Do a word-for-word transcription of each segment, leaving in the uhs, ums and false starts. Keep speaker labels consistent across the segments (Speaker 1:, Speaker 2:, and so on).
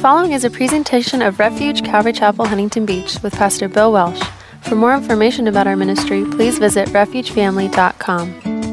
Speaker 1: following is a presentation of Refuge Calvary Chapel, Huntington Beach with Pastor Bill Welsh. For more information about our ministry, please visit refuge family dot com.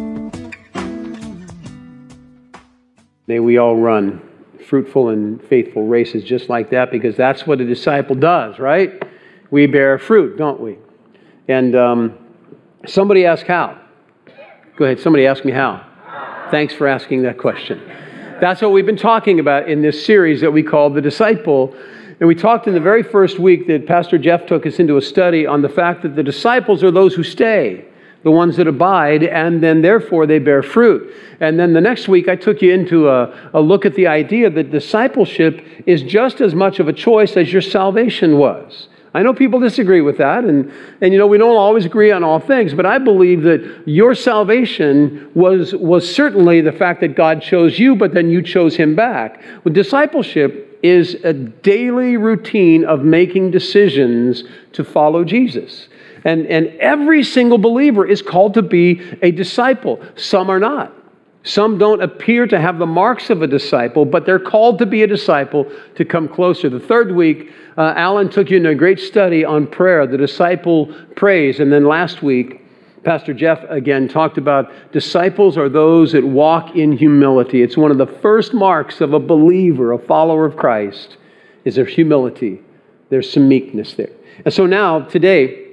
Speaker 2: May we all run fruitful and faithful races just like that, because that's what a disciple does, right? We bear fruit, don't we? And um, somebody asked how. Go ahead, somebody ask me how. Thanks for asking that question. That's what we've been talking about in this series that we call The Disciple. And we talked in the very first week that Pastor Jeff took us into a study on the fact that the disciples are those who stay, the ones that abide, and then therefore they bear fruit. And then the next week I took you into a, a look at the idea that discipleship is just as much of a choice as your salvation was. I know people disagree with that, and, and you know, we don't always agree on all things, but I believe that your salvation was, was certainly the fact that God chose you, but then you chose Him back. Well, discipleship is a daily routine of making decisions to follow Jesus. And, and every single believer is called to be a disciple. Some are not. Some don't appear to have the marks of a disciple, but they're called to be a disciple to come closer. The third week, uh, Alan took you into a great study on prayer. The disciple prays. And then last week, Pastor Jeff again talked about disciples are those that walk in humility. It's one of the first marks of a believer, a follower of Christ, is their humility. There's some meekness there. And so now, today,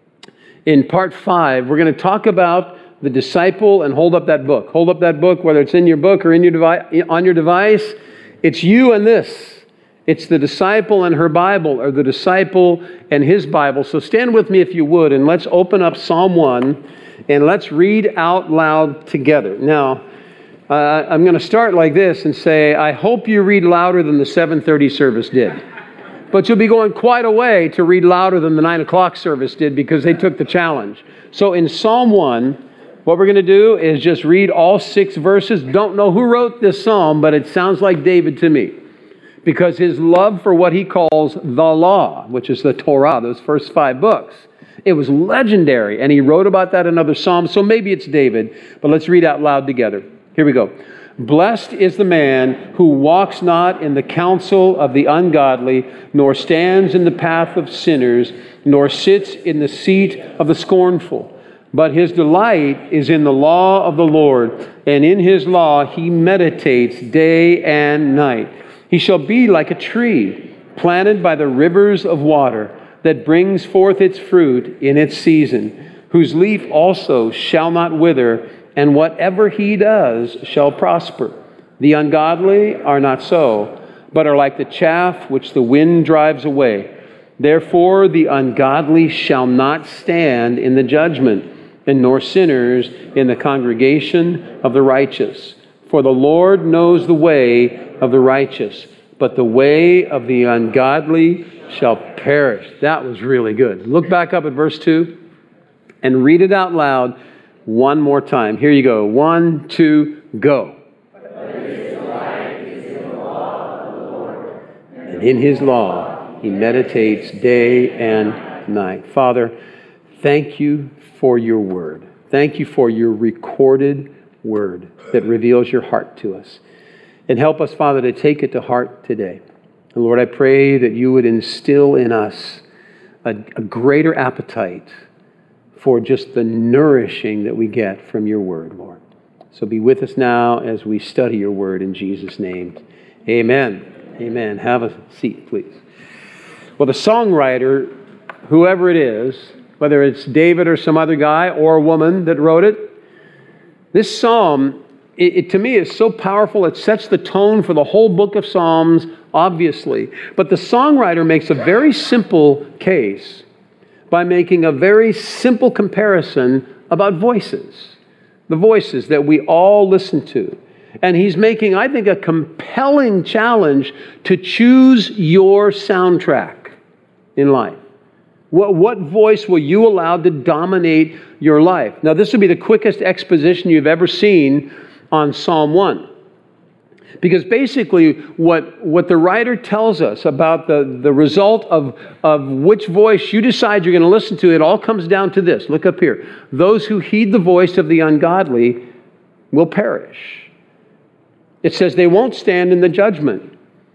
Speaker 2: in part five, we're going to talk about the disciple, and hold up that book. Hold up that book, whether it's in your book or in your device, on your device. It's you and this. It's the disciple and her Bible, or the disciple and his Bible. So stand with me if you would, and let's open up Psalm one, and let's read out loud together. Now, uh, I'm going to start like this and say, I hope you read louder than the seven thirty service did. But you'll be going quite a way to read louder than the nine o'clock service did, because they took the challenge. So in Psalm one, what we're going to do is just read all six verses. Don't know who wrote this psalm, but it sounds like David to me, because his love for what he calls the law, which is the Torah, those first five books, it was legendary, and he wrote about that in other psalms, so maybe it's David, but let's read out loud together. Here we go. Blessed is the man who walks not in the counsel of the ungodly, nor stands in the path of sinners, nor sits in the seat of the scornful. But his delight is in the law of the Lord, and in his law he meditates day and night. He shall be like a tree planted by the rivers of water, that brings forth its fruit in its season, whose leaf also shall not wither, and whatever he does shall prosper. The ungodly are not so, but are like the chaff which the wind drives away. Therefore the ungodly shall not stand in the judgment, and nor sinners in the congregation of the righteous. For the Lord knows the way of the righteous, but the way of the ungodly shall perish. That was really good. Look back up at verse two and read it out loud one more time. Here you go. One, two, go. And in his law he meditates day and night. Father, thank you for your word. Thank you for your recorded word that reveals your heart to us. And help us, Father, to take it to heart today. And Lord, I pray that you would instill in us a, a greater appetite for just the nourishing that we get from your word, Lord. So be with us now as we study your word in Jesus' name. Amen. Amen. Have a seat, please. Well, the songwriter, whoever it is, whether it's David or some other guy or a woman that wrote it, this psalm, it, it to me is so powerful. It sets the tone for the whole book of Psalms, obviously. But the songwriter makes a very simple case by making a very simple comparison about voices, the voices that we all listen to. And he's making, I think, a compelling challenge to choose your soundtrack in life. What, what voice will you allow to dominate your life? Now, this would be the quickest exposition you've ever seen on Psalm one. Because basically, what, what the writer tells us about the, the result of, of which voice you decide you're going to listen to, it all comes down to this. Look up here. Those who heed the voice of the ungodly will perish. It says they won't stand in the judgment.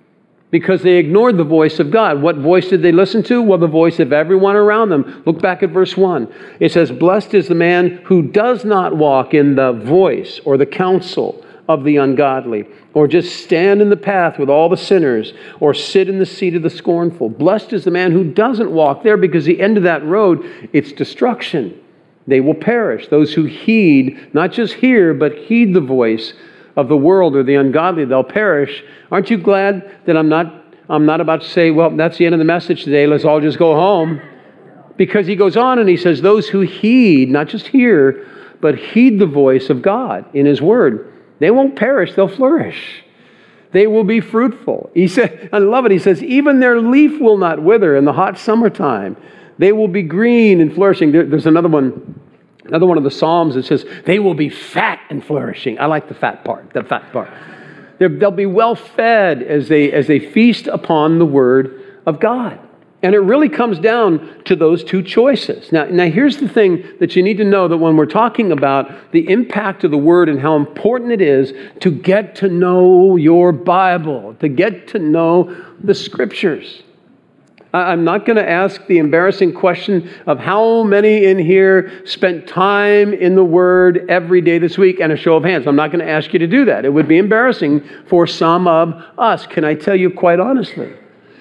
Speaker 2: because they ignored the voice of God. What voice did they listen to? Well, the voice of everyone around them. Look back at verse one. It says, blessed is the man who does not walk in the voice or the counsel of the ungodly, or just stand in the path with all the sinners, or sit in the seat of the scornful. Blessed is the man who doesn't walk there, because the end of that road, it's destruction. They will perish. Those who heed, not just hear, but heed the voice of the world or the ungodly, they'll perish. Aren't you glad that I'm not, I'm not about to say, well, that's the end of the message today, let's all just go home? Because he goes on and he says, those who heed, not just hear, but heed the voice of God in his word, they won't perish, they'll flourish. They will be fruitful. He said, I love it, he says, even their leaf will not wither in the hot summertime. They will be green and flourishing. There, there's another one, another one of the Psalms that says, they will be fat and flourishing. I like the fat part, the fat part. They're, they'll be well fed as they, as they feast upon the word of God. And it really comes down to those two choices. Now, now, here's the thing that you need to know, that when we're talking about the impact of the Word and how important it is to get to know your Bible, to get to know the Scriptures. I'm not going to ask the embarrassing question of how many in here spent time in the Word every day this week, and a show of hands. I'm not going to ask you to do that. It would be embarrassing for some of us. Can I tell you quite honestly?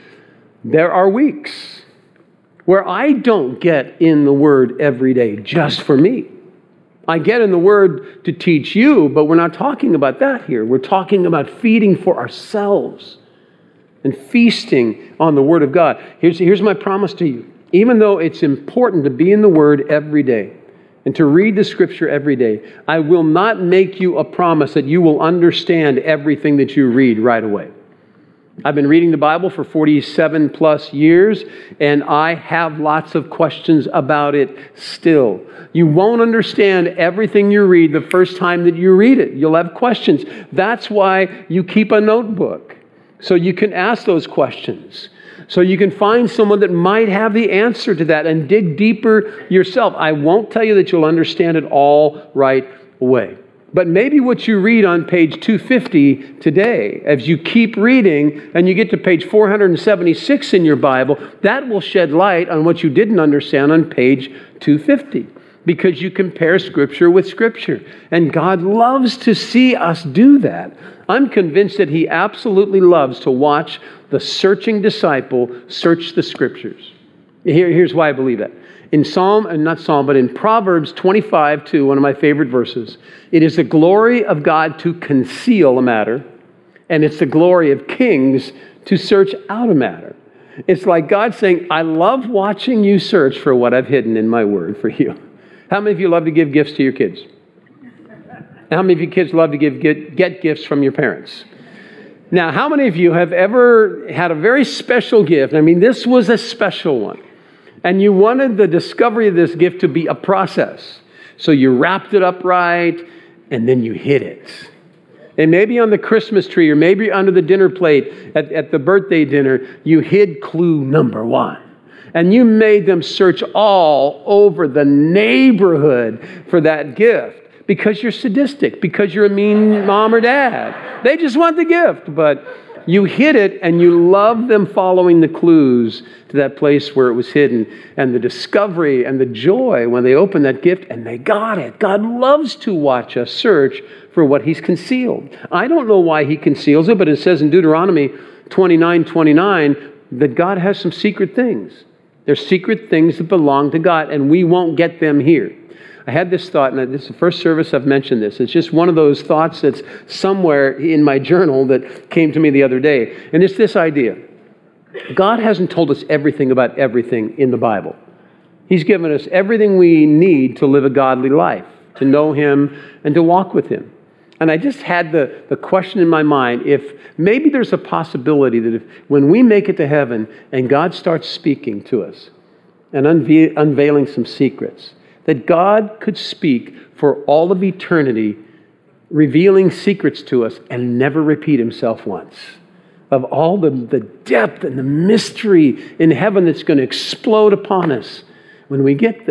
Speaker 2: There are weeks where I don't get in the Word every day just for me. I get in the Word to teach you, but we're not talking about that here. We're talking about feeding for ourselves and feasting on the Word of God. Here's, here's my promise to you. Even though it's important to be in the Word every day and to read the Scripture every day, I will not make you a promise that you will understand everything that you read right away. I've been reading the Bible for forty-seven plus years, and I have lots of questions about it still. You won't understand everything you read the first time that you read it. You'll have questions. That's why you keep a notebook, so you can ask those questions, so you can find someone that might have the answer to that and dig deeper yourself. I won't tell you that you'll understand it all right away. But maybe what you read on page two fifty today, as you keep reading and you get to page four hundred seventy-six in your Bible, that will shed light on what you didn't understand on page two fifty. Because you compare Scripture with Scripture. And God loves to see us do that. I'm convinced that He absolutely loves to watch the searching disciple search the Scriptures. Here, here's why I believe that. In Psalm, and not Psalm, but in Proverbs twenty-five two, one of my favorite verses, it is the glory of God to conceal a matter, and it's the glory of kings to search out a matter. It's like God saying, I love watching you search for what I've hidden in my word for you. How many of you love to give gifts to your kids? How many of you kids love to give get, get gifts from your parents? Now, how many of you have ever had a very special gift? I mean, this was a special one. And you wanted the discovery of this gift to be a process. So you wrapped it up right, and then you hid it. And maybe on the Christmas tree, or maybe under the dinner plate at, at the birthday dinner, you hid clue number one. And you made them search all over the neighborhood for that gift. Because you're sadistic, because you're a mean mom or dad. They just want the gift, but you hid it, and you love them following the clues to that place where it was hidden, and the discovery and the joy when they opened that gift and they got it. God loves to watch us search for what He's concealed. I don't know why He conceals it, but it says in Deuteronomy twenty-nine twenty-nine that God has some secret things. There's secret things that belong to God, and we won't get them here. I had this thought, and this is the first service I've mentioned this. It's just one of those thoughts that's somewhere in my journal that came to me the other day. And it's this idea. God hasn't told us everything about everything in the Bible. He's given us everything we need to live a godly life, to know Him and to walk with Him. And I just had the, the question in my mind, if maybe there's a possibility that if when we make it to heaven and God starts speaking to us and unve- unveiling some secrets, that God could speak for all of eternity, revealing secrets to us and never repeat Himself once. Of all the, the depth and the mystery in heaven that's going to explode upon us when we get there.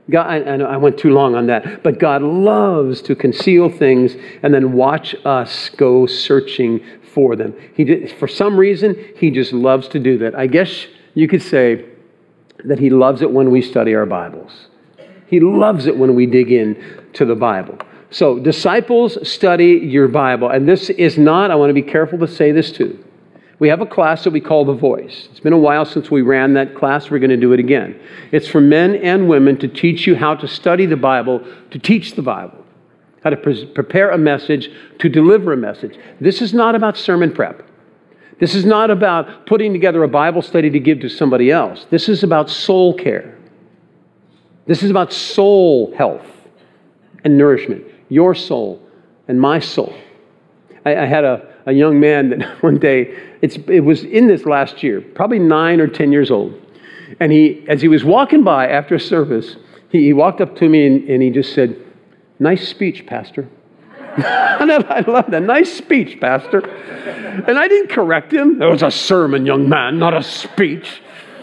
Speaker 2: God, I, I know I went too long on that, but God loves to conceal things and then watch us go searching for them. He did, for some reason, he just loves to do that. I guess you could say that he loves it when we study our Bibles. He loves it when we dig in to the Bible. So disciples, study your Bible. And this is not, I want to be careful to say this too. We have a class that we call The Voice. It's been a while since we ran that class. We're going to do it again. It's for men and women to teach you how to study the Bible, to teach the Bible, how to pre- prepare a message, to deliver a message. This is not about sermon prep. This is not about putting together a Bible study to give to somebody else. This is about soul care. This is about soul health and nourishment. Your soul and my soul. I, I had a, a young man that one day, it's, it was in this last year, probably nine or ten years old. And he, as he was walking by after a service, he, he walked up to me and, and he just said, "Nice speech, Pastor." And I love that. "Nice speech, Pastor." And I didn't correct him. It was a sermon, young man, not a speech.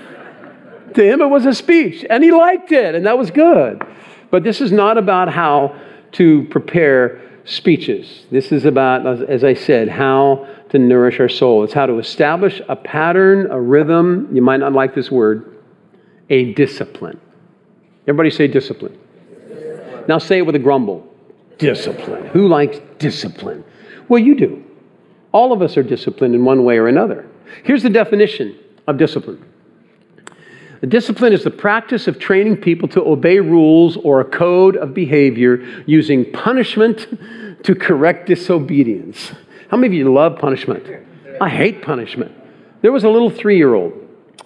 Speaker 2: To him, it was a speech. And he liked it. And that was good. But this is not about how to prepare speeches. This is about, as I said, how to nourish our soul. It's how to establish a pattern, a rhythm. You might not like this word. A discipline. Everybody say discipline. Discipline. Now say it with a grumble. Discipline. Who likes discipline? Well, you do. All of us are disciplined in one way or another. Here's the definition of discipline. The discipline is the practice of training people to obey rules or a code of behavior using punishment to correct disobedience. How many of you love punishment? I hate punishment. There was a little three-year-old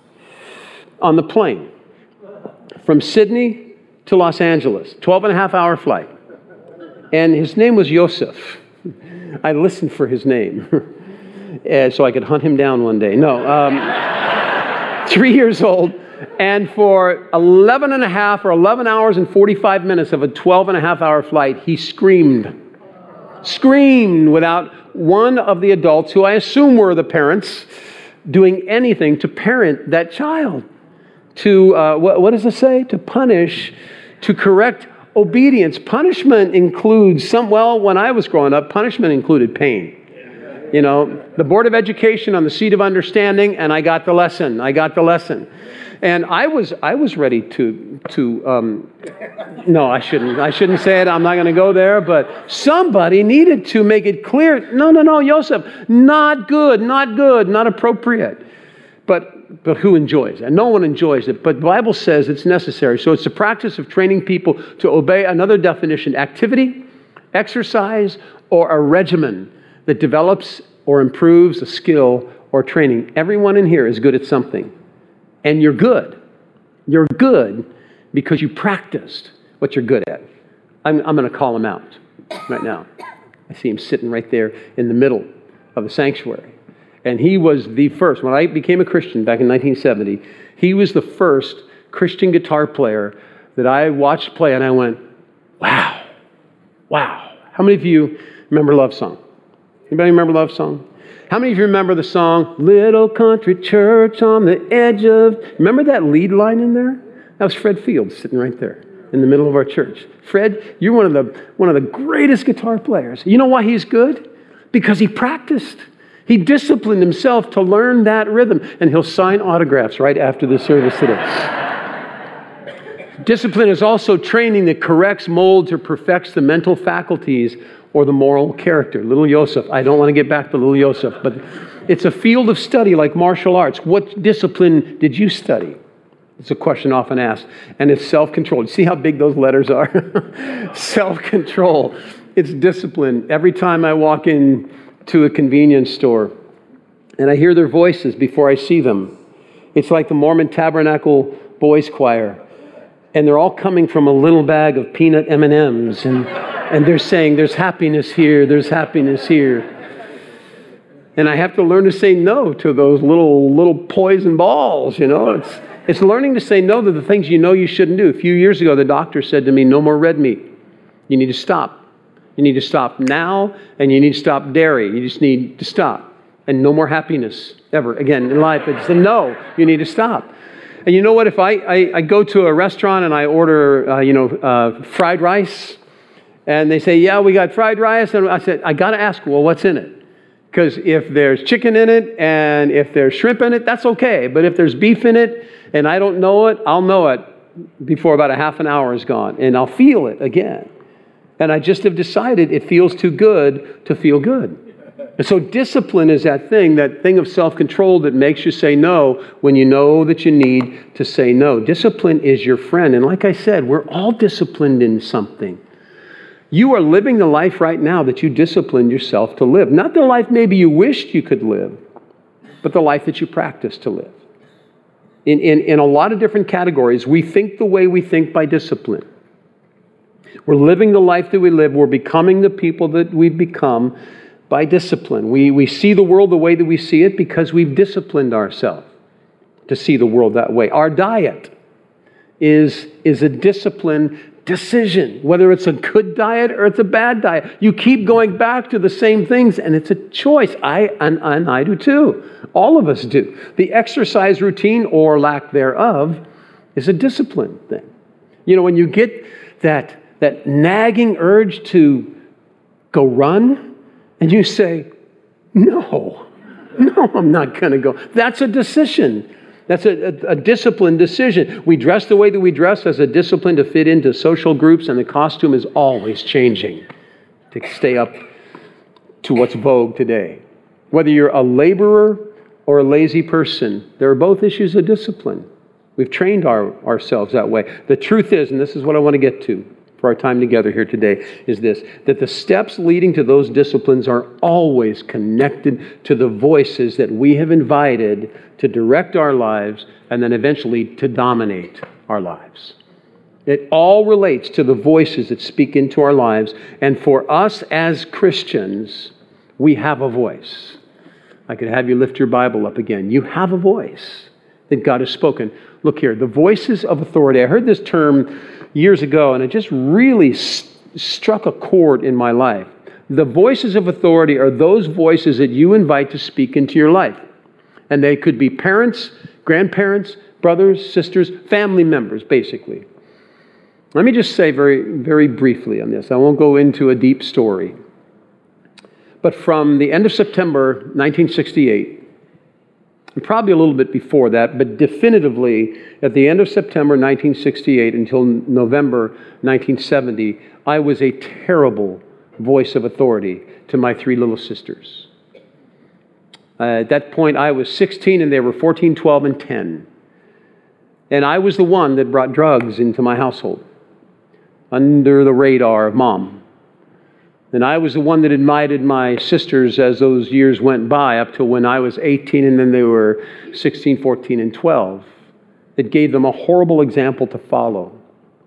Speaker 2: on the plane from Sydney to Los Angeles, twelve and a half hour flight. And his name was Yosef. I listened for his name so I could hunt him down one day. No, um, three years old. And for eleven and a half or eleven hours and forty-five minutes of a twelve and a half hour flight, he screamed. Screamed without one of the adults, who I assume were the parents, doing anything to parent that child. To, uh, what, what does it say? To punish, to correct obedience. Punishment includes some, well, when I was growing up, punishment included pain. You know, the Board of Education on the seat of understanding, and I got the lesson. I got the lesson. And I was I was ready to, to um, no, I shouldn't. I shouldn't say it. I'm not going to go there. But somebody needed to make it clear. No, no, no, Joseph, not good, not good, not appropriate. But but who enjoys it? And no one enjoys it. But the Bible says it's necessary. So it's the practice of training people to obey another definition: activity, exercise, or a regimen that develops or improves a skill or training. Everyone in here is good at something. And you're good. You're good because you practiced what you're good at. I'm, I'm going to call him out right now. I see him sitting right there in the middle of the sanctuary. And he was the first. When I became a Christian back in nineteen seventy, he was the first Christian guitar player that I watched play, and I went, wow, wow. How many of you remember Love Song? Anybody remember Love Song? How many of you remember the song, "Little Country Church on the Edge of..." Remember that lead line in there? That was Fred Fields sitting right there in the middle of our church. Fred, you're one of the one of the greatest guitar players. You know why he's good? Because he practiced. He disciplined himself to learn that rhythm. And he'll sign autographs right after the service today. Discipline is also training that corrects, molds, or perfects the mental faculties or the moral character. Little Yosef. I don't want to get back to little Yosef, but it's a field of study like martial arts. What discipline did you study? It's a question often asked. And it's self-control. You see how big those letters are? Self-control. It's discipline. Every time I walk in to a convenience store and I hear their voices before I see them, it's like the Mormon Tabernacle Boys Choir. And they're all coming from a little bag of peanut M and M's. And, and they're saying, there's happiness here, there's happiness here. And I have to learn to say no to those little little poison balls, you know. It's, it's learning to say no to the things you know you shouldn't do. A few years ago, the doctor said to me, no more red meat. You need to stop. You need to stop now, and you need to stop dairy. You just need to stop. And no more happiness ever again in life. It's a no, you need to stop. And you know what? If I, I, I go to a restaurant and I order, uh, you know, uh, fried rice, and they say, yeah, we got fried rice, and I said, I got to ask, well, what's in it? Because if there's chicken in it and if there's shrimp in it, that's okay. But if there's beef in it and I don't know it, I'll know it before about a half an hour is gone, and I'll feel it again. And I just have decided it feels too good to feel good. And so discipline is that thing, that thing of self-control that makes you say no when you know that you need to say no. Discipline is your friend. And like I said, we're all disciplined in something. You are living the life right now that you disciplined yourself to live. Not the life maybe you wished you could live, but the life that you practice to live. In, in, in a lot of different categories, we think the way we think by discipline. We're living the life that we live. We're becoming the people that we've become by discipline. We, we see the world the way that we see it because we've disciplined ourselves to see the world that way. Our diet is, is a disciplined decision, whether it's a good diet or it's a bad diet. You keep going back to the same things, and it's a choice. I and, and I do too. All of us do. The exercise routine, or lack thereof, is a discipline thing. You know, when you get that, that nagging urge to go run, and you say, no, no, I'm not going to go. That's a decision. That's a, a, a disciplined decision. We dress the way that we dress as a discipline to fit into social groups, and the costume is always changing to stay up to what's vogue today. Whether you're a laborer or a lazy person, there are both issues of discipline. We've trained our, ourselves that way. The truth is, and this is what I want to get to for our time together here today, is this, that the steps leading to those disciplines are always connected to the voices that we have invited to direct our lives and then eventually to dominate our lives. It all relates to the voices that speak into our lives. And for us as Christians, we have a voice. I could have you lift your Bible up again. You have a voice that God has spoken. Look here, the voices of authority. I heard this term years ago, and it just really st- struck a chord in my life. The voices of authority are those voices that you invite to speak into your life. And they could be parents, grandparents, brothers, sisters, family members, basically. Let me just say very, very briefly on this. I won't go into a deep story. But from the end of September nineteen sixty-eight, and probably a little bit before that, but definitively at the end of September nineteen sixty-eight until November nineteen seventy, I was a terrible voice of authority to my three little sisters. Uh, at that point, I was sixteen and they were fourteen, twelve, and ten. And I was the one that brought drugs into my household under the radar of Mom. And I was the one that invited my sisters as those years went by up to when I was eighteen and then they were sixteen, fourteen, and twelve. It gave them a horrible example to follow.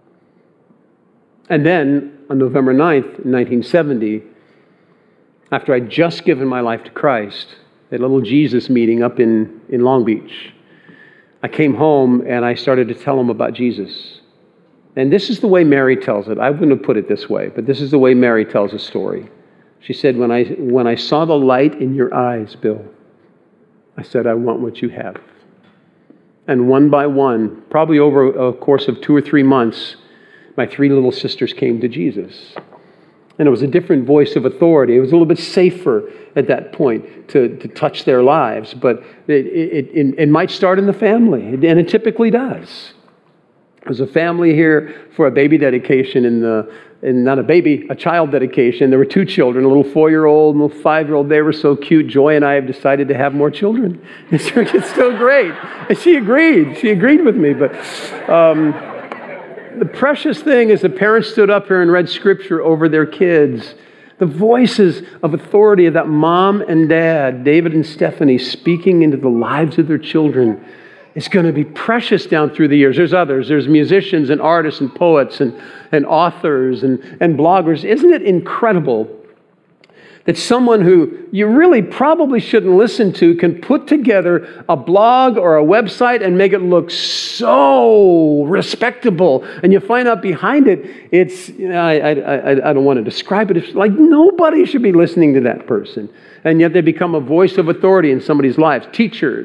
Speaker 2: And then on November ninth, nineteen seventy, after I'd just given my life to Christ, at a little Jesus meeting up in, in Long Beach, I came home and I started to tell them about Jesus. And this is the way Mary tells it. I wouldn't have put it this way, but this is the way Mary tells the story. She said, when I, when I saw the light in your eyes, Bill, I said, I want what you have. And one by one, probably over a course of two or three months, my three little sisters came to Jesus. And it was a different voice of authority. It was a little bit safer at that point to, to touch their lives. But it, it, it, it might start in the family, and it typically does. There was a family here for a baby dedication in the, in not a baby, a child dedication. There were two children, a little four-year-old and a little five-year-old. They were so cute. Joy and I have decided to have more children. It's so great. And she agreed. She agreed with me. But um, the precious thing is the parents stood up here and read scripture over their kids. The voices of authority of that mom and dad, David and Stephanie, speaking into the lives of their children, it's going to be precious down through the years. There's others. There's musicians and artists and poets and, and authors and, and bloggers. Isn't it incredible that someone who you really probably shouldn't listen to can put together a blog or a website and make it look so respectable? And you find out behind it, it's, you know, I, I, I don't want to describe it. It's like nobody should be listening to that person. And yet they become a voice of authority in somebody's lives. Teachers.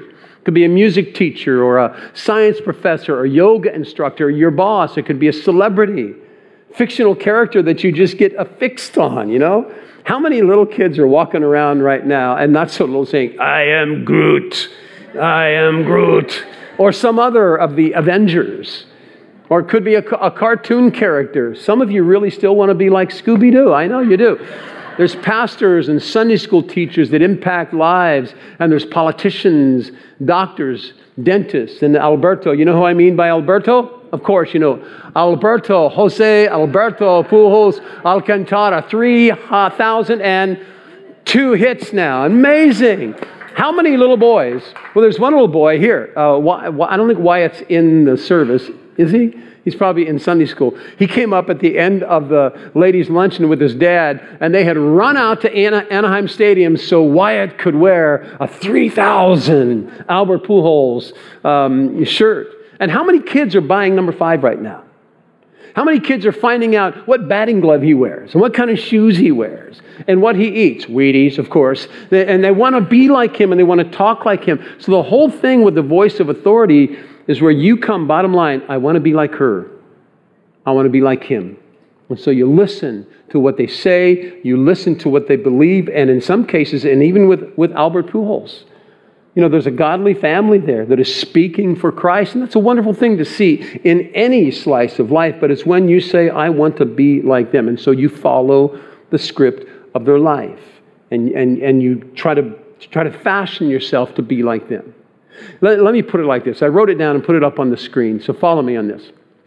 Speaker 2: It could be a music teacher or a science professor or yoga instructor, or your boss. It could be a celebrity, fictional character that you just get affixed on, you know? How many little kids are walking around right now, and not so little, saying, I am Groot, I am Groot, or some other of the Avengers, or it could be a, a cartoon character. Some of you really still want to be like Scooby-Doo. I know you do. There's pastors and Sunday school teachers that impact lives, and there's politicians, doctors, dentists, and Alberto. You know who I mean by Alberto? Of course, you know. Alberto, Jose Alberto Pujols Alcantara, three thousand two hits now. Amazing. How many little boys? Well, there's one little boy here. Uh, I don't think Wyatt's in the service, is he? He's probably in Sunday school. He came up at the end of the ladies' luncheon with his dad, and they had run out to Anaheim Stadium so Wyatt could wear a three thousand Albert Pujols um, shirt. And how many kids are buying number five right now? How many kids are finding out what batting glove he wears and what kind of shoes he wears and what he eats? Wheaties, of course. And they want to be like him and they want to talk like him. So the whole thing with the voice of authority is where you come, bottom line, I want to be like her. I want to be like him. And so you listen to what they say, you listen to what they believe, and in some cases, and even with, with Albert Pujols, you know, there's a godly family there that is speaking for Christ, and that's a wonderful thing to see in any slice of life, but it's when you say, I want to be like them, and so you follow the script of their life, and, and, and you try to, try to fashion yourself to be like them. Let, let me put it like this. I wrote it down and put it up on the screen, so follow me on this.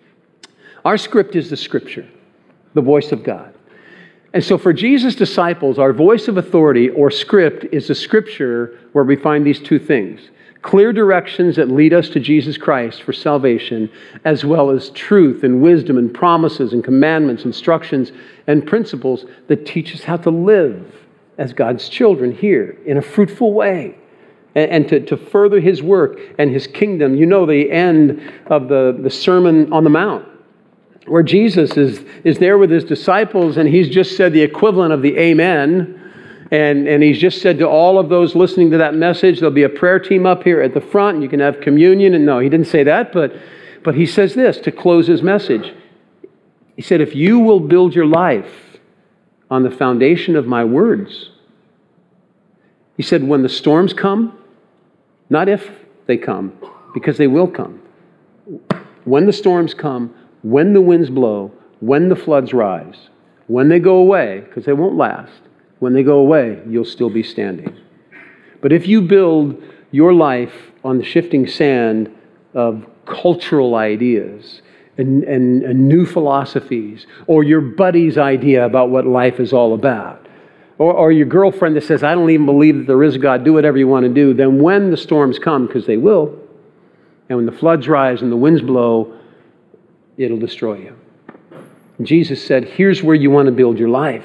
Speaker 2: Our script is the Scripture, the voice of God. And so for Jesus' disciples, our voice of authority or script is the Scripture where we find these two things. Clear directions that lead us to Jesus Christ for salvation, as well as truth and wisdom and promises and commandments, instructions and principles that teach us how to live as God's children here in a fruitful way. And to, to further His work and His kingdom. You know the end of the, the Sermon on the Mount, where Jesus is, is there with His disciples, and He's just said the equivalent of the Amen. And, and He's just said to all of those listening to that message, there'll be a prayer team up here at the front, and you can have communion. And no, He didn't say that, but, but He says this to close His message. He said, if you will build your life on the foundation of my words, He said, when the storms come, not if they come, because they will come. When the storms come, when the winds blow, when the floods rise, when they go away, because they won't last, when they go away, you'll still be standing. But if you build your life on the shifting sand of cultural ideas and, and, and new philosophies, or your buddy's idea about what life is all about, Or, or your girlfriend that says, I don't even believe that there is a God, do whatever you want to do, then when the storms come, because they will, and when the floods rise and the winds blow, it'll destroy you. And Jesus said, here's where you want to build your life,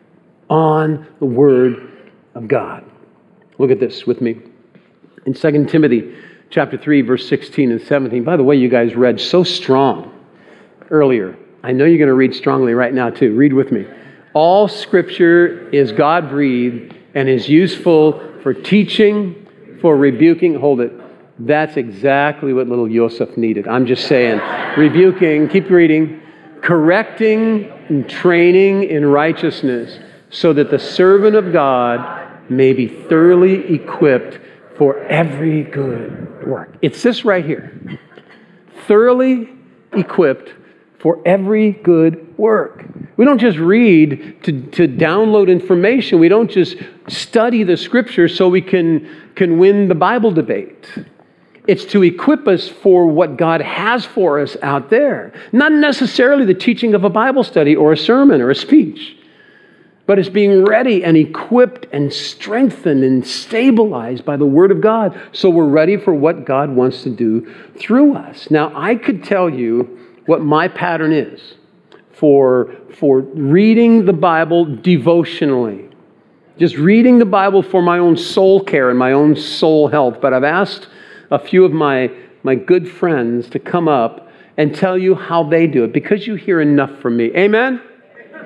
Speaker 2: on the Word of God. Look at this with me. In Second Timothy chapter three, verse sixteen and seventeen. By the way, you guys read so strong earlier. I know you're going to read strongly right now too. Read with me. All Scripture is God-breathed and is useful for teaching, for rebuking. Hold it. That's exactly what little Joseph needed. I'm just saying. Rebuking, keep reading. Correcting and training in righteousness, so that the servant of God may be thoroughly equipped for every good work. It's this right here. Thoroughly equipped for every good work. We don't just read to, to download information. We don't just study the Scripture so we can, can win the Bible debate. It's to equip us for what God has for us out there. Not necessarily the teaching of a Bible study or a sermon or a speech, but it's being ready and equipped and strengthened and stabilized by the Word of God so we're ready for what God wants to do through us. Now, I could tell you what my pattern is for, for reading the Bible devotionally. Just reading the Bible for my own soul care and my own soul health. But I've asked a few of my, my good friends to come up and tell you how they do it, because you hear enough from me. Amen?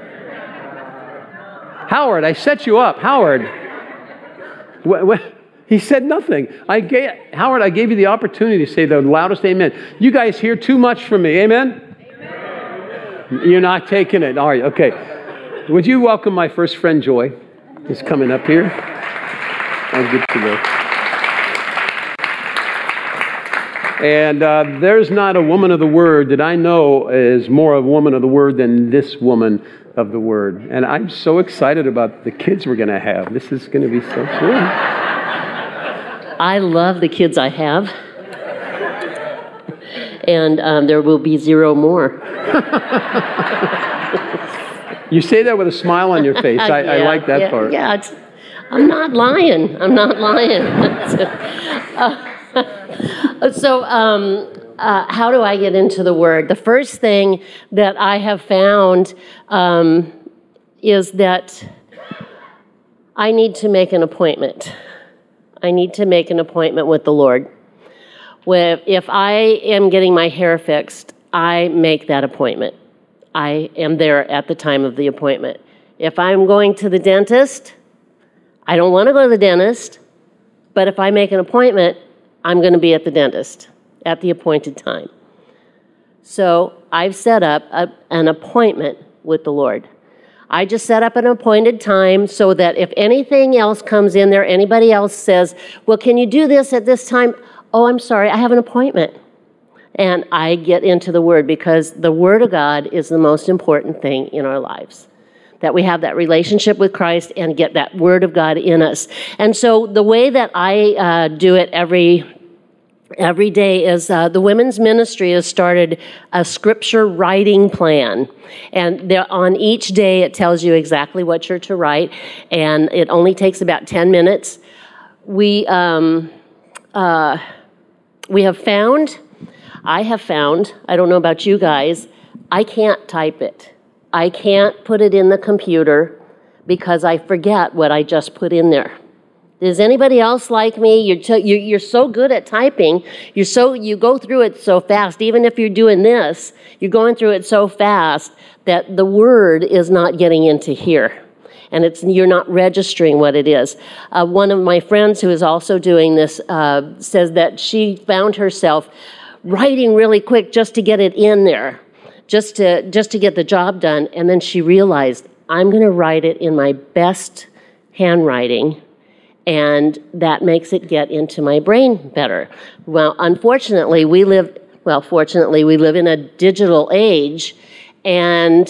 Speaker 2: Howard, I set you up. Howard. He said nothing. I gave, Howard, I gave you the opportunity to say the loudest amen. You guys hear too much from me. Amen? Amen. You're not taking it, are you? Okay. Would you welcome my first friend, Joy? He's coming up here. I'll get to go. And uh, there's not a woman of the Word that I know is more a woman of the Word than this woman of the Word. And I'm so excited about the kids we're going to have. This is going to be so cool.
Speaker 3: I love the kids I have. And um, there will be zero more.
Speaker 2: You say that with a smile on your face. I, yeah, I like that
Speaker 3: yeah,
Speaker 2: part.
Speaker 3: Yeah, it's, I'm not lying. I'm not lying. so, uh, so um, uh, how do I get into the Word? The first thing that I have found um, is that I need to make an appointment. I need to make an appointment with the Lord. If I am getting my hair fixed, I make that appointment. I am there at the time of the appointment. If I'm going to the dentist, I don't want to go to the dentist, but if I make an appointment, I'm going to be at the dentist at the appointed time. So I've set up a, an appointment with the Lord. I just set up an appointed time so that if anything else comes in there, anybody else says, well, can you do this at this time? Oh, I'm sorry, I have an appointment. And I get into the Word because the Word of God is the most important thing in our lives. That we have that relationship with Christ and get that Word of God in us. And so the way that I uh, do it every every day is uh, the women's ministry has started a scripture writing plan. And there, on each day it tells you exactly what you're to write. And it only takes about ten minutes. We, um, uh, we have found... I have found, I don't know about you guys, I can't type it. I can't put it in the computer because I forget what I just put in there. Is anybody else like me? You're, t- you're so good at typing. You're so you go through it so fast. Even if you're doing this, you're going through it so fast that the word is not getting into here. And it's you're not registering what it is. Uh, one of my friends who is also doing this uh, says that she found herself writing really quick just to get it in there, just to just to get the job done. And then she realized, I'm going to write it in my best handwriting, and that makes it get into my brain better. Well, unfortunately, we live, well, fortunately, we live in a digital age, and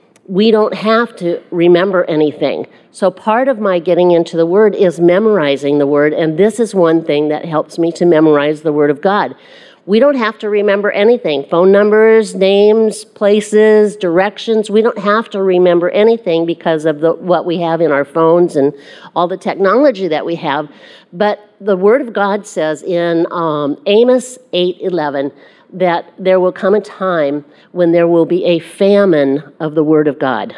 Speaker 3: we don't have to remember anything. So part of my getting into the Word is memorizing the Word, and this is one thing that helps me to memorize the Word of God. We don't have to remember anything. Phone numbers, names, places, directions. We don't have to remember anything because of the, what we have in our phones and all the technology that we have. But the Word of God says in um, Amos eight eleven that there will come a time when there will be a famine of the Word of God.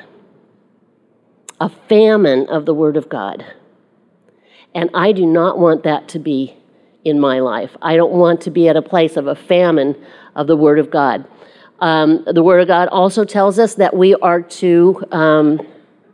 Speaker 3: A famine of the Word of God. And I do not want that to be in my life. I don't want to be at a place of a famine of the Word of God. Um, the Word of God also tells us that we are to, um,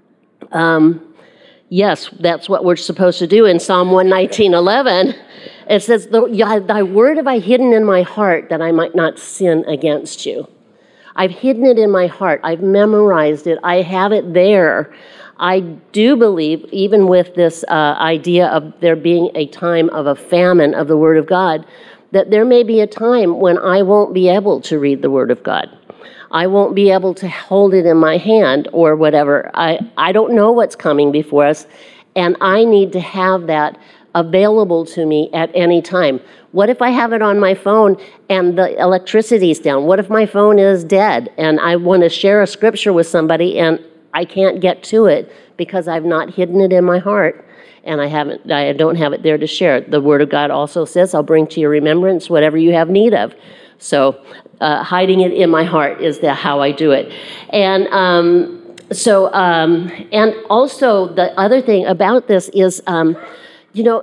Speaker 3: um, yes, that's what we're supposed to do in Psalm one nineteen eleven. It says, thy word have I hidden in my heart that I might not sin against you. I've hidden it in my heart. I've memorized it. I have it there. I do believe, even with this uh, idea of there being a time of a famine of the Word of God, that there may be a time when I won't be able to read the Word of God. I won't be able to hold it in my hand or whatever. I, I don't know what's coming before us, and I need to have that available to me at any time. What if I have it on my phone and the electricity's down? What if my phone is dead and I want to share a scripture with somebody and I can't get to it because I've not hidden it in my heart and I haven't, I don't have it there to share. The Word of God also says, I'll bring to your remembrance whatever you have need of. So uh, hiding it in my heart is the, how I do it. And um, so, um, and also the other thing about this is, um, you know,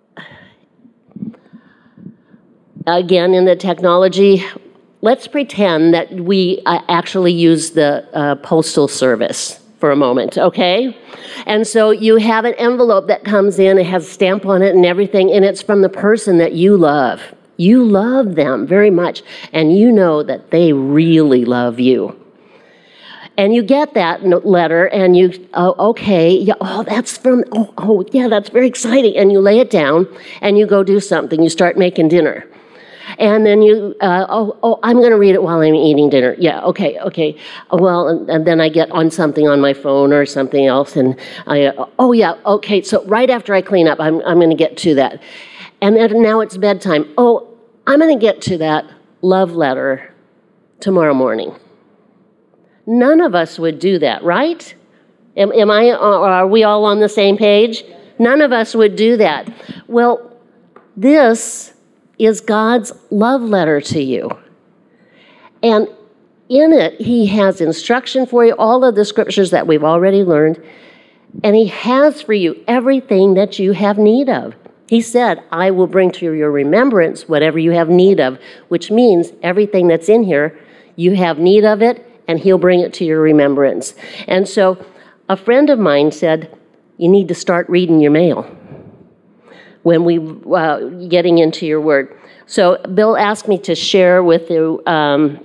Speaker 3: again, in the technology, let's pretend that we uh, actually use the uh, postal service for a moment, okay? And so you have an envelope that comes in, it has a stamp on it and everything, and it's from the person that you love. You love them very much, and you know that they really love you. And you get that letter, and you, oh, okay, yeah, oh, that's from, oh, oh, yeah, that's very exciting. And you lay it down, and you go do something. You start making dinner. And then you, uh, oh, oh, I'm going to read it while I'm eating dinner. Yeah, okay, okay. Well, and, and then I get on something on my phone or something else, and I, uh, oh, yeah, okay. So right after I clean up, I'm, I'm going to get to that. And then now it's bedtime. Oh, I'm going to get to that love letter tomorrow morning. None of us would do that, right? Am, am I, or are we all on the same page? None of us would do that. Well, this is God's love letter to you. And in it, he has instruction for you, all of the scriptures that we've already learned, and he has for you everything that you have need of. He said, I will bring to your remembrance whatever you have need of, which means everything that's in here, you have need of it, and he'll bring it to your remembrance. And so a friend of mine said, you need to start reading your mail when we uh, getting into your word. So Bill asked me to share with you um,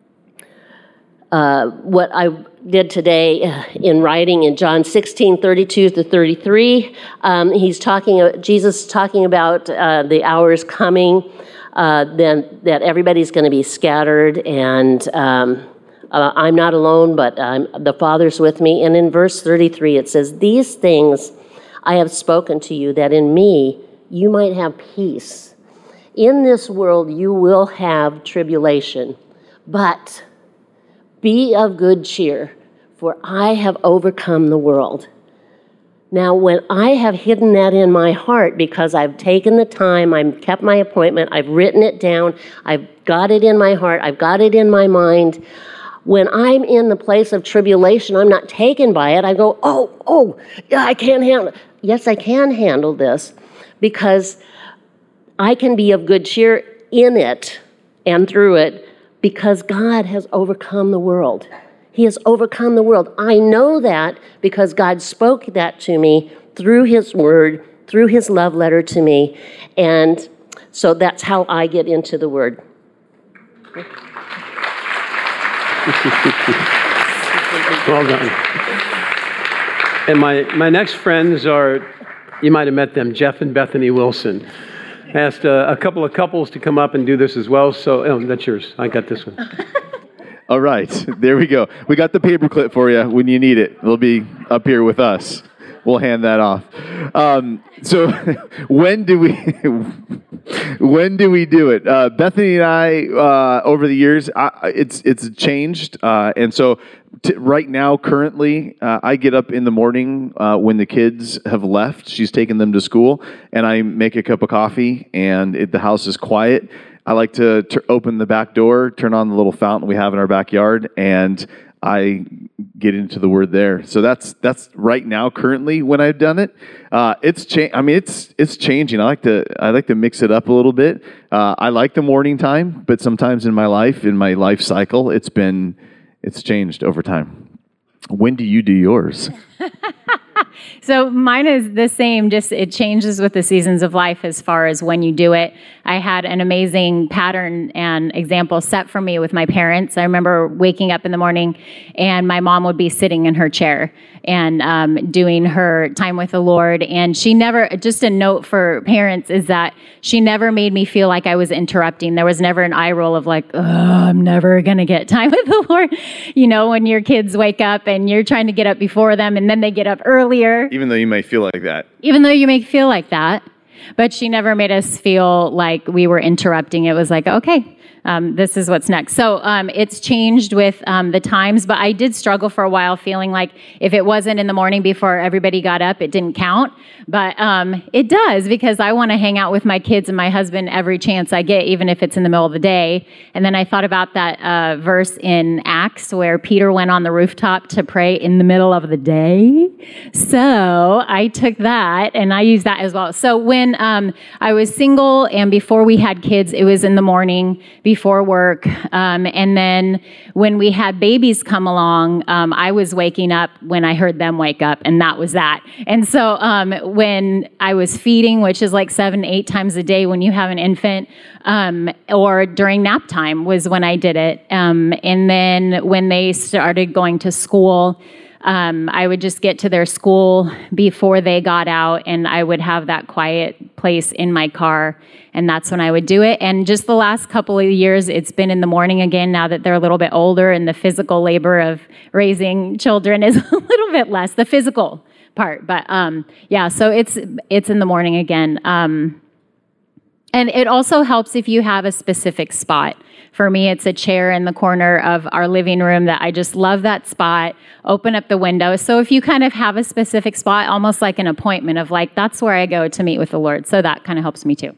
Speaker 3: uh, what I did today in writing in John sixteen, thirty-two to thirty-three. Um, he's talking, Jesus talking about uh, the hours coming, uh, then that everybody's going to be scattered, and um, Uh, I'm not alone, but um, the Father's with me. And in verse thirty-three, it says, these things I have spoken to you, that in me you might have peace. In this world you will have tribulation, but be of good cheer, for I have overcome the world. Now, when I have hidden that in my heart, because I've taken the time, I've kept my appointment, I've written it down, I've got it in my heart, I've got it in my mind, when I'm in the place of tribulation, I'm not taken by it. I go, oh, oh, yeah, I can't handle it. Yes, I can handle this because I can be of good cheer in it and through it because God has overcome the world. He has overcome the world. I know that because God spoke that to me through his word, through his love letter to me. And so that's how I get into the word.
Speaker 2: Well done. And my, my next friends are, you might have met them, Jeff and Bethany Wilson. I asked uh, a couple of couples to come up and do this as well. So, oh, that's yours. I got this one.
Speaker 4: All right. There we go. We got the paperclip for you when you need it. It'll be up here with us. We'll hand that off. Um, so when do we when do we do it? Uh, Bethany and I, uh, over the years, I, it's it's changed, uh, and so t- right now, currently, uh, I get up in the morning uh, when the kids have left. She's taken them to school, and I make a cup of coffee, and it, the house is quiet. I like to t- open the back door, turn on the little fountain we have in our backyard, and I get into the word there. So that's that's right now, currently, when I've done it. Uh, it's cha- I mean, it's it's changing. I like to I like to mix it up a little bit. Uh, I like the morning time, but sometimes in my life, in my life cycle, it's been it's changed over time. When do you do yours?
Speaker 5: So mine is the same, just it changes with the seasons of life as far as when you do it. I had an amazing pattern and example set for me with my parents. I remember waking up in the morning and my mom would be sitting in her chair and um, doing her time with the Lord. And she never, just a note for parents is that she never made me feel like I was interrupting. There was never an eye roll of like, oh, I'm never going to get time with the Lord. You know, when your kids wake up and you're trying to get up before them and then they get up earlier.
Speaker 4: Even though you may feel like that.
Speaker 5: Even though you may feel like that. But she never made us feel like we were interrupting. It was like, okay, um, this is what's next. So um, it's changed with um, the times, but I did struggle for a while feeling like if it wasn't in the morning before everybody got up, it didn't count. But um, it does, because I want to hang out with my kids and my husband every chance I get, even if it's in the middle of the day. And then I thought about that uh, verse in Acts where Peter went on the rooftop to pray in the middle of the day. So I took that and I use that as well. So when when um, I was single and before we had kids, it was in the morning before work. Um, and then when we had babies come along, um, I was waking up when I heard them wake up, and that was that. And so um, when I was feeding, which is like seven, eight times a day when you have an infant, um, or during nap time was when I did it. Um, and then when they started going to school, Um, I would just get to their school before they got out, and I would have that quiet place in my car, and that's when I would do it. And just the last couple of years, it's been in the morning again now that they're a little bit older, and the physical labor of raising children is a little bit less, the physical part. But um, yeah, so it's it's in the morning again. Um, and it also helps if you have a specific spot. For me, it's a chair in the corner of our living room that I just love that spot. Open up the window. So if you kind of have a specific spot, almost like an appointment of like, that's where I go to meet with the Lord. So that kind of helps me too.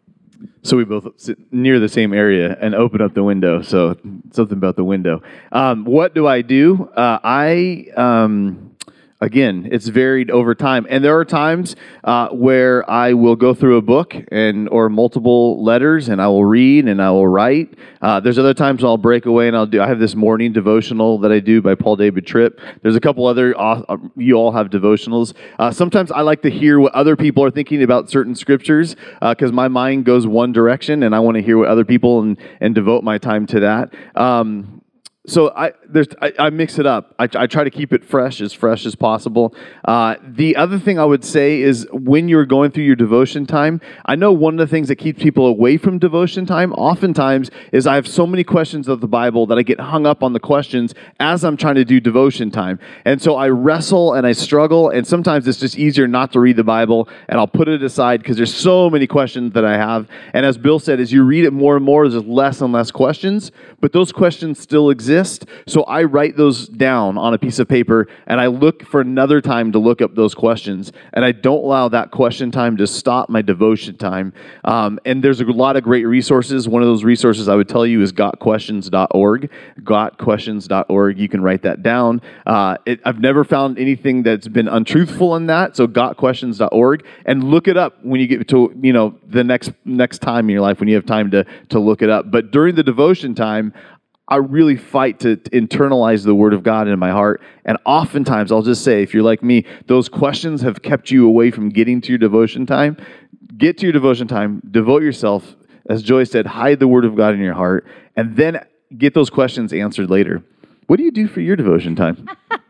Speaker 4: So we both sit near the same area and open up the window. So something about the window. Um, what do I do? Uh, I... Um, Again, it's varied over time, and there are times uh, where I will go through a book and or multiple letters, and I will read and I will write. Uh, there's other times I'll break away and I'll do. I have this morning devotional that I do by Paul David Tripp. There's a couple other. Uh, you all have devotionals. Uh, sometimes I like to hear what other people are thinking about certain scriptures because uh, my mind goes one direction, and I want to hear what other people and and devote my time to that. Um, So I there's I, I mix it up. I, I try to keep it fresh, as fresh as possible. Uh, the other thing I would say is when you're going through your devotion time, I know one of the things that keeps people away from devotion time oftentimes is I have so many questions of the Bible that I get hung up on the questions as I'm trying to do devotion time. And so I wrestle and I struggle, and sometimes it's just easier not to read the Bible, and I'll put it aside because there's so many questions that I have. And as Bill said, as you read it more and more, there's less and less questions, but those questions still exist. So I write those down on a piece of paper, and I look for another time to look up those questions. And I don't allow that question time to stop my devotion time. Um, and there's a lot of great resources. One of those resources I would tell you is got questions dot org. got questions dot org. You can write that down. Uh, it, I've never found anything that's been untruthful in that. So got questions dot org, and look it up when you get to you know the next next time in your life when you have time to to look it up. But during the devotion time, I really fight to, to internalize the Word of God in my heart. And oftentimes, I'll just say, if you're like me, those questions have kept you away from getting to your devotion time. Get to your devotion time, devote yourself. As Joy said, hide the Word of God in your heart, and then get those questions answered later. What do you do for your devotion time?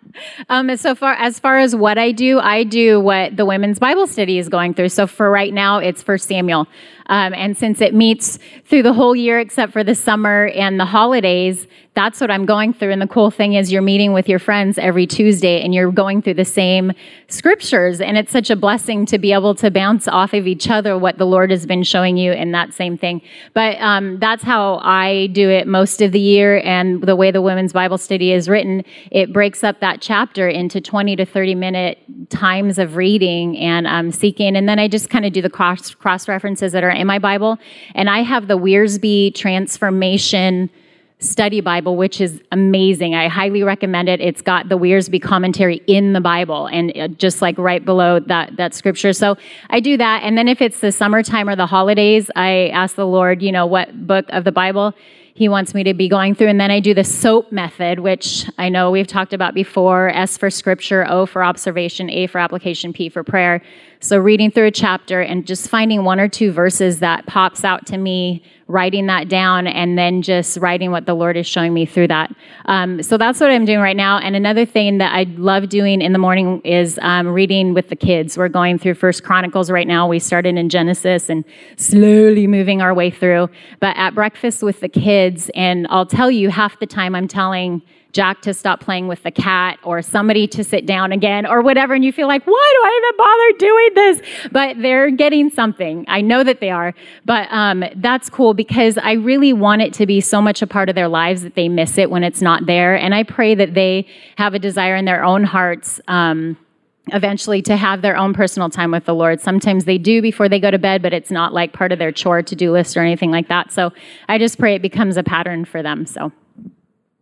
Speaker 5: Um, so far, as far as what I do, I do what the women's Bible study is going through. So for right now, it's First Samuel. Um, and since it meets through the whole year except for the summer and the holidays, that's what I'm going through. And the cool thing is you're meeting with your friends every Tuesday and you're going through the same scriptures. And it's such a blessing to be able to bounce off of each other what the Lord has been showing you in that same thing. But um, that's how I do it most of the year. And the way the women's Bible study is written, it breaks up that chapter into twenty to thirty minute times of reading and um, seeking. And then I just kind of do the cross, cross references that are in my Bible. And I have the Wiersbe Transformation Study Bible, which is amazing. I highly recommend it. It's got the Wiersbe commentary in the Bible and just like right below that, that scripture. So I do that. And then if it's the summertime or the holidays, I ask the Lord, you know, what book of the Bible He wants me to be going through. And then I do the SOAP method, which I know we've talked about before. S for scripture, O for observation, A for application, P for prayer. So reading through a chapter and just finding one or two verses that pops out to me, writing that down, and then just writing what the Lord is showing me through that. Um, so that's what I'm doing right now. And another thing that I love doing in the morning is um, reading with the kids. We're going through First Chronicles right now. We started in Genesis and slowly moving our way through. But at breakfast with the kids, and I'll tell you, half the time I'm telling Jack to stop playing with the cat or somebody to sit down again or whatever. And you feel like, why do I even bother doing this? But they're getting something. I know that they are. But um, that's cool because I really want it to be so much a part of their lives that they miss it when it's not there. And I pray that they have a desire in their own hearts um, eventually to have their own personal time with the Lord. Sometimes they do before they go to bed, but it's not like part of their chore to-do list or anything like that. So I just pray it becomes a pattern for them. So.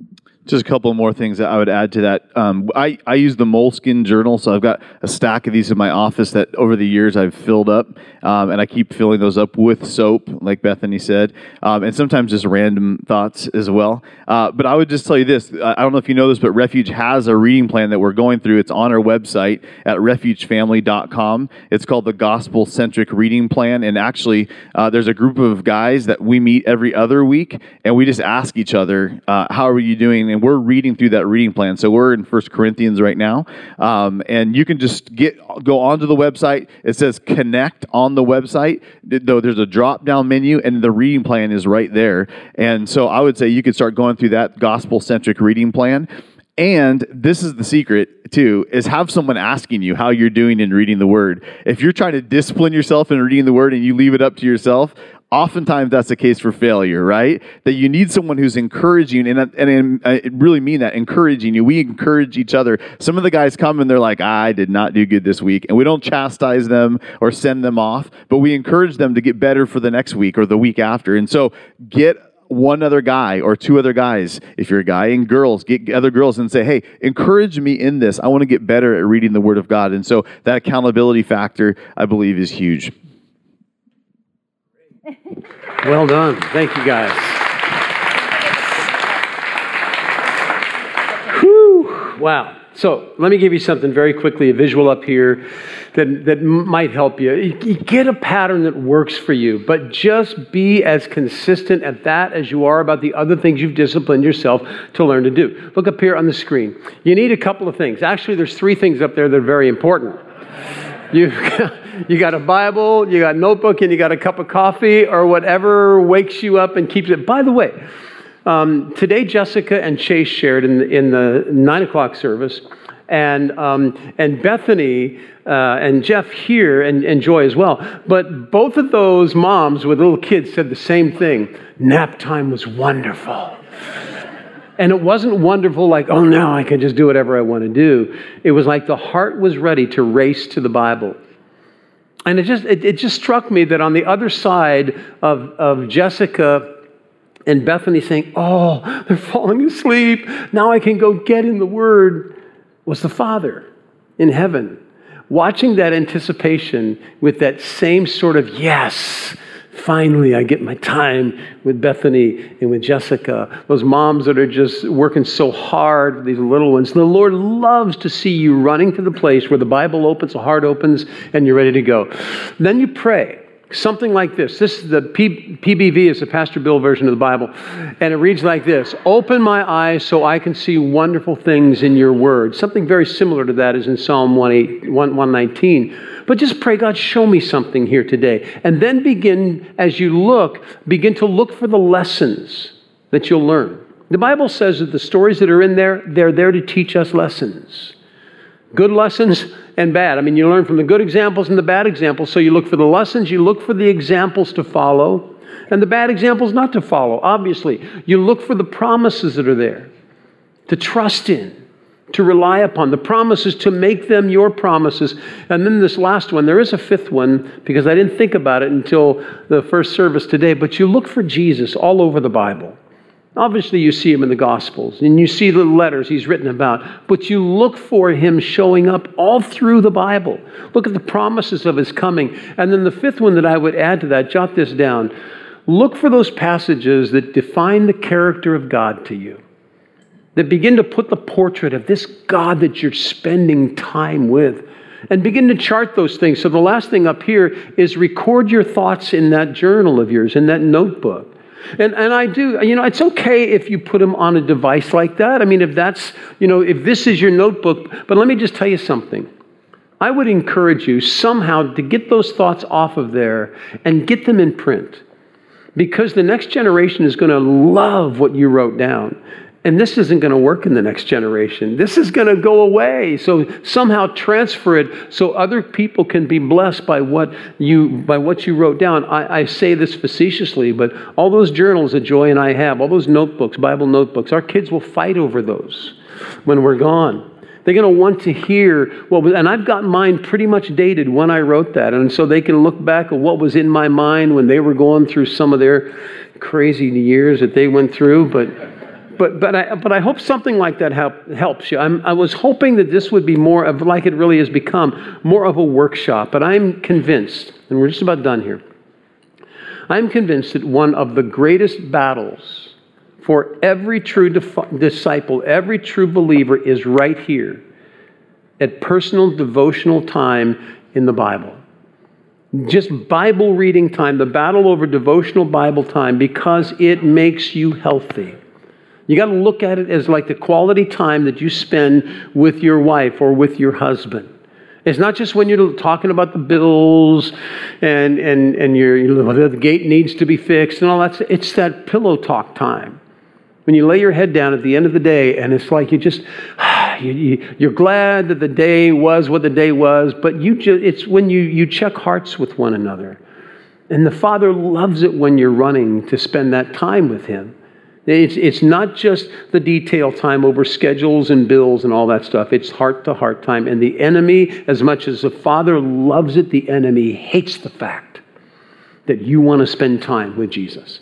Speaker 4: Just a couple more things that I would add to that. Um, I, I use the Moleskine journal, so I've got a stack of these in my office that over the years I've filled up, um, and I keep filling those up with soap, like Bethany said, um, and sometimes just random thoughts as well. Uh, but I would just tell you this. I don't know if you know this, but Refuge has a reading plan that we're going through. It's on our website at refuge family dot com. It's called the Gospel-Centric Reading Plan, and actually uh, there's a group of guys that we meet every other week, and we just ask each other, uh, how are you doing? And we're reading through that reading plan. So we're in First Corinthians right now. Um, and you can just get go onto the website. It says connect on the website. Though there's a drop-down menu, and the reading plan is right there. And so I would say you could start going through that gospel-centric reading plan. And this is the secret, too, is have someone asking you how you're doing in reading the Word. If you're trying to discipline yourself in reading the Word and you leave it up to yourself, oftentimes that's a case for failure, right? That you need someone who's encouraging, and, and I really mean that, encouraging you. We encourage each other. Some of the guys come and they're like, I did not do good this week. And we don't chastise them or send them off, but we encourage them to get better for the next week or the week after. And so get one other guy or two other guys, if you're a guy, and girls, get other girls and say, hey, encourage me in this. I want to get better at reading the Word of God. And so that accountability factor, I believe, is huge.
Speaker 2: Well done. Thank you, guys. Whew. Wow. So let me give you something very quickly, a visual up here that, that might help you. You get a pattern that works for you, but just be as consistent at that as you are about the other things you've disciplined yourself to learn to do. Look up here on the screen. You need a couple of things. Actually, there's three things up there that are very important. You you got a Bible, you got a notebook, and you got a cup of coffee or whatever wakes you up and keeps it. By the way, um, today Jessica and Chase shared in the, in the nine o'clock service, and um, and Bethany uh, and Jeff here and, and Joy as well. But both of those moms with little kids said the same thing. Nap time was wonderful. And it wasn't wonderful like, oh, now I can just do whatever I want to do. It was like the heart was ready to race to the Bible. And it just it, it just struck me that on the other side of, of Jessica and Bethany saying, oh, they're falling asleep, now I can go get in the Word, was the Father in heaven. Watching that anticipation with that same sort of, yes, finally, I get my time with Bethany and with Jessica. Those moms that are just working so hard with these little ones. The Lord loves to see you running to the place where the Bible opens, the heart opens, and you're ready to go. Then you pray. Something like this. This is the P- PBV, is the Pastor Bill version of the Bible. And it reads like this. Open my eyes so I can see wonderful things in your word. Something very similar to that is in Psalm one nineteen. But just pray, God, show me something here today. And then begin, as you look, begin to look for the lessons that you'll learn. The Bible says that the stories that are in there, they're there to teach us lessons. Good lessons and bad. I mean, you learn from the good examples and the bad examples. So you look for the lessons, you look for the examples to follow, and the bad examples not to follow, obviously. You look for the promises that are there, to trust in, to rely upon, the promises, to make them your promises. And then this last one, there is a fifth one, because I didn't think about it until the first service today, but you look for Jesus all over the Bible. Obviously, you see him in the Gospels, and you see the letters he's written about, but you look for him showing up all through the Bible. Look at the promises of his coming. And then the fifth one that I would add to that, jot this down. Look for those passages that define the character of God to you, that begin to put the portrait of this God that you're spending time with, and begin to chart those things. So the last thing up here is record your thoughts in that journal of yours, in that notebook. And and I do, you know, it's okay if you put them on a device like that. I mean, if that's, you know, if this is your notebook. But let me just tell you something. I would encourage you somehow to get those thoughts off of there and get them in print. Because the next generation is going to love what you wrote down. And this isn't going to work in the next generation. This is going to go away. So somehow transfer it so other people can be blessed by what you by what you wrote down. I, I say this facetiously, but all those journals that Joy and I have, all those notebooks, Bible notebooks, our kids will fight over those when we're gone. They're going to want to hear what was, and I've got mine pretty much dated when I wrote that. And so they can look back at what was in my mind when they were going through some of their crazy years that they went through. But But but I but I hope something like that help, helps you. I'm, I was hoping that this would be more of, like it really has become, more of a workshop. But I'm convinced, and we're just about done here, I'm convinced that one of the greatest battles for every true def- disciple, every true believer is right here at personal devotional time in the Bible. Just Bible reading time, the battle over devotional Bible time, because it makes you healthy. You got to look at it as like the quality time that you spend with your wife or with your husband. It's not just when you're talking about the bills and and and your, your the gate needs to be fixed and all that. It's that pillow talk time. When you lay your head down at the end of the day and it's like you just, you, you, you're glad that the day was what the day was, but you just, it's when you, you check hearts with one another. And the Father loves it when you're running to spend that time with Him. It's, it's not just the detail time over schedules and bills and all that stuff. It's heart-to-heart time. And the enemy, as much as the Father loves it, the enemy hates the fact that you want to spend time with Jesus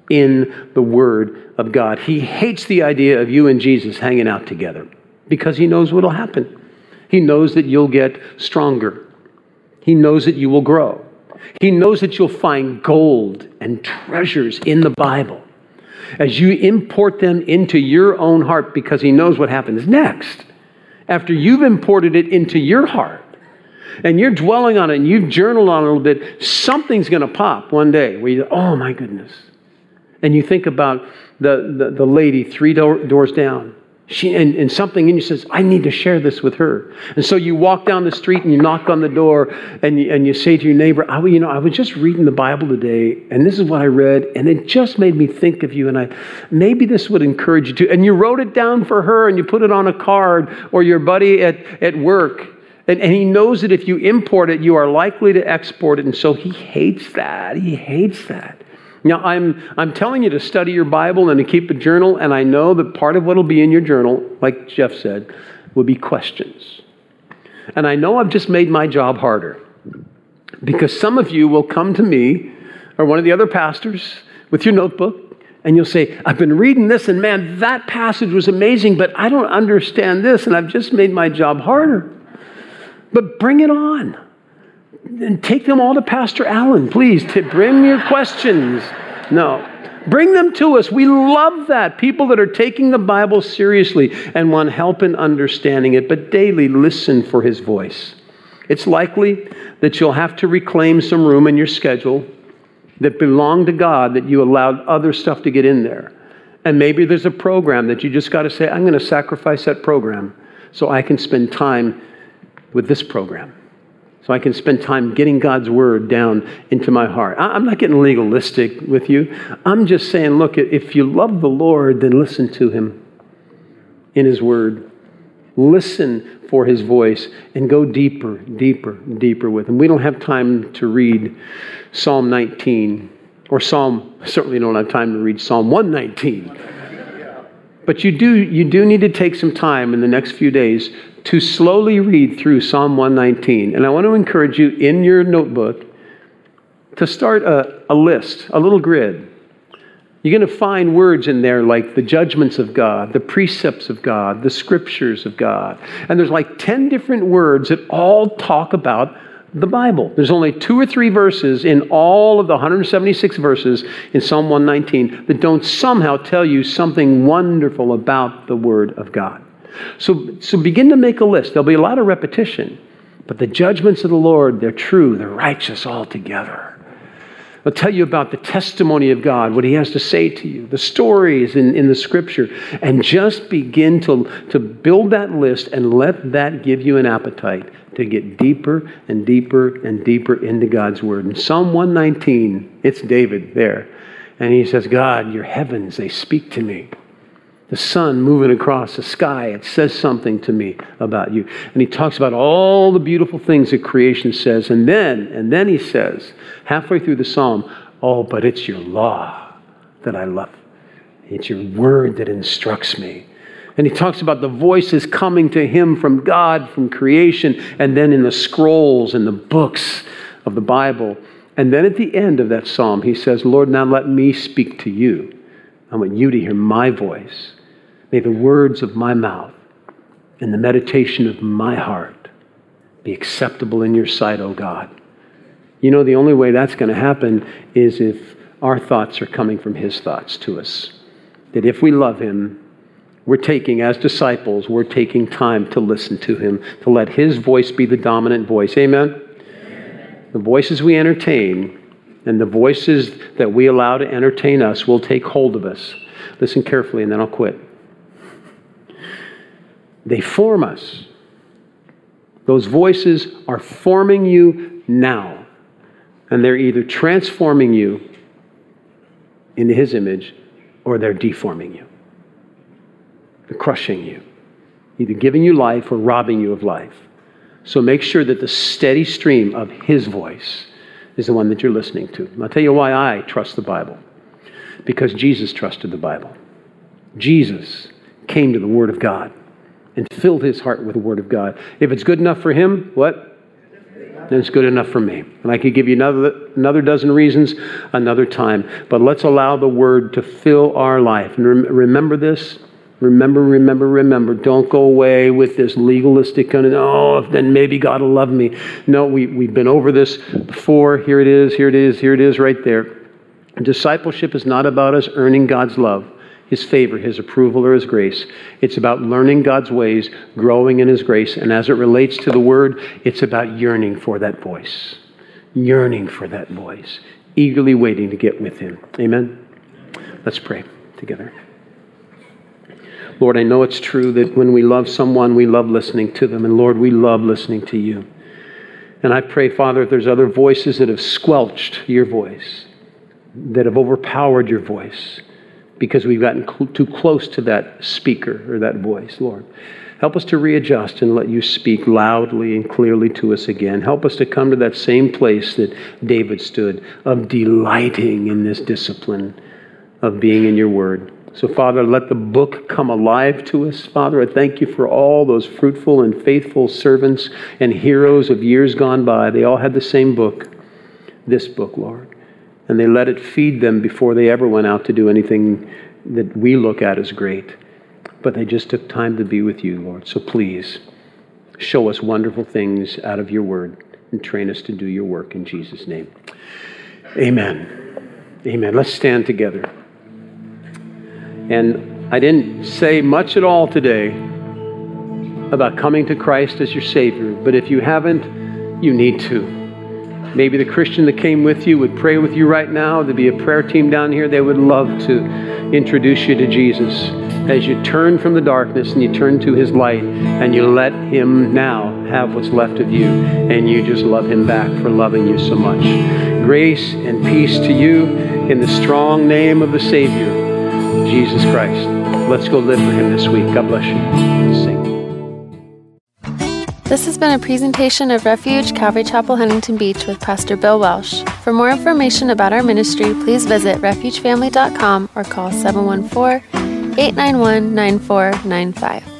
Speaker 2: in the Word of God. He hates the idea of you and Jesus hanging out together because he knows what will happen. He knows that you'll get stronger. He knows that you will grow. He knows that you'll find gold and treasures in the Bible as you import them into your own heart, because he knows what happens next. After you've imported it into your heart and you're dwelling on it and you've journaled on it a little bit, something's going to pop one day where you, oh my goodness. And you think about the, the, the lady three door, doors down. She, and, and something in you says, I need to share this with her. And so you walk down the street and you knock on the door and you, and you say to your neighbor, I, you know, I was just reading the Bible today and this is what I read and it just made me think of you and I maybe this would encourage you to. And you wrote it down for her and you put it on a card, or your buddy at, at work. And, and he knows that if you import it, you are likely to export it. And so he hates that. He hates that. Now, I'm I'm telling you to study your Bible and to keep a journal, and I know that part of what will be in your journal, like Jeff said, will be questions. And I know I've just made my job harder, because some of you will come to me or one of the other pastors with your notebook, and you'll say, I've been reading this, and man, that passage was amazing, but I don't understand this, and I've just made my job harder. But bring it on. And take them all to Pastor Allen, please, to bring your questions. No, bring them to us. We love that. People that are taking the Bible seriously and want help in understanding it, but daily listen for his voice. It's likely that you'll have to reclaim some room in your schedule that belonged to God, that you allowed other stuff to get in there. And maybe there's a program that you just got to say, I'm going to sacrifice that program so I can spend time with this program. So I can spend time getting God's word down into my heart. I'm not getting legalistic with you. I'm just saying, look, if you love the Lord, then listen to him in his word. Listen for his voice and go deeper, deeper, deeper with him. We don't have time to read Psalm nineteen or Psalm, certainly don't have time to read Psalm one nineteen. But you do, you do need to take some time in the next few days to slowly read through Psalm one nineteen. And I want to encourage you in your notebook to start a, a list, a little grid. You're going to find words in there like the judgments of God, the precepts of God, the scriptures of God. And there's like ten different words that all talk about the Bible. There's only two or three verses in all of the one hundred seventy-six verses in Psalm one nineteen that don't somehow tell you something wonderful about the Word of God. So, so begin to make a list. There'll be a lot of repetition, but the judgments of the Lord, they're true, they're righteous altogether. I'll tell you about the testimony of God, what he has to say to you, the stories in, in the scripture, and just begin to, to build that list and let that give you an appetite to get deeper and deeper and deeper into God's word. In Psalm one nineteen, it's David there. And he says, God, your heavens, they speak to me. The sun moving across the sky, it says something to me about you. And he talks about all the beautiful things that creation says. And then, and then he says, halfway through the psalm, oh, but it's your law that I love. It's your word that instructs me. And he talks about the voices coming to him from God, from creation, and then in the scrolls and the books of the Bible. And then at the end of that psalm, he says, Lord, now let me speak to you. I want you to hear my voice. May the words of my mouth and the meditation of my heart be acceptable in your sight, O God. You know, the only way that's going to happen is if our thoughts are coming from his thoughts to us. That if we love him, we're taking, as disciples, we're taking time to listen to him, to let his voice be the dominant voice. Amen? Amen. The voices we entertain and the voices that we allow to entertain us will take hold of us. Listen carefully, and then I'll quit. They form us. Those voices are forming you now. And they're either transforming you into his image, or they're deforming you. They're crushing you. Either giving you life or robbing you of life. So make sure that the steady stream of his voice is the one that you're listening to. And I'll tell you why I trust the Bible. Because Jesus trusted the Bible. Jesus came to the Word of God and filled his heart with the Word of God. If it's good enough for him, what? Then it's good enough for me. And I could give you another, another dozen reasons another time. But let's allow the Word to fill our life. And rem- remember this. Remember, remember, remember. Don't go away with this legalistic kind of, oh, then maybe God will love me. No, we, we've been over this before. Here it is, here it is, here it is right there. Discipleship is not about us earning God's love, his favor, his approval, or his grace. It's about learning God's ways, growing in his grace. And as it relates to the Word, it's about yearning for that voice. Yearning for that voice. Eagerly waiting to get with him. Amen? Let's pray together. Lord, I know it's true that when we love someone, we love listening to them. And Lord, we love listening to you. And I pray, Father, if there's other voices that have squelched your voice, that have overpowered your voice, because we've gotten cl- too close to that speaker or that voice, Lord. Help us to readjust and let you speak loudly and clearly to us again. Help us to come to that same place that David stood, of delighting in this discipline of being in your word. So, Father, let the book come alive to us. Father, I thank you for all those fruitful and faithful servants and heroes of years gone by. They all had the same book, this book, Lord. And they let it feed them before they ever went out to do anything that we look at as great. But they just took time to be with you, Lord. So please, show us wonderful things out of your word and train us to do your work in Jesus' name. Amen. Amen. Let's stand together. And I didn't say much at all today about coming to Christ as your Savior. But if you haven't, you need to. Maybe the Christian that came with you would pray with you right now. There'd be a prayer team down here. They would love to introduce you to Jesus as you turn from the darkness and you turn to his light and you let him now have what's left of you and you just love him back for loving you so much. Grace and peace to you in the strong name of the Savior, Jesus Christ. Let's go live for him this week. God bless you. Sing.
Speaker 1: This has been a presentation of Refuge Calvary Chapel, Huntington Beach with Pastor Bill Welsh. For more information about our ministry, please visit refuge family dot com or call seven one four, eight nine one, nine four nine five.